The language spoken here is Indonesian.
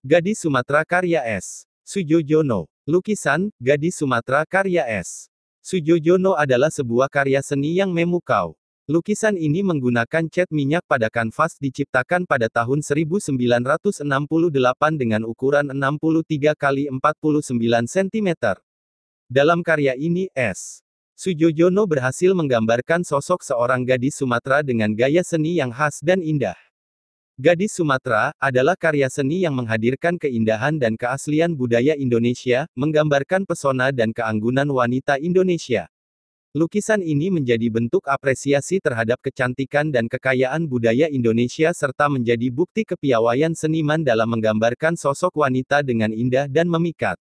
Gadis Sumatera karya S. Sujojono. Lukisan, Gadis Sumatera karya S. Sujojono adalah sebuah karya seni yang memukau. Lukisan ini menggunakan cat minyak pada kanvas diciptakan pada tahun 1968 dengan ukuran 63 kali 49 cm. Dalam karya ini, S. Sujojono berhasil menggambarkan sosok seorang gadis Sumatera dengan gaya seni yang khas dan indah. Gadis Sumatera adalah karya seni yang menghadirkan keindahan dan keaslian budaya Indonesia, menggambarkan pesona dan keanggunan wanita Indonesia. Lukisan ini menjadi bentuk apresiasi terhadap kecantikan dan kekayaan budaya Indonesia serta menjadi bukti kepiawaian seniman dalam menggambarkan sosok wanita dengan indah dan memikat.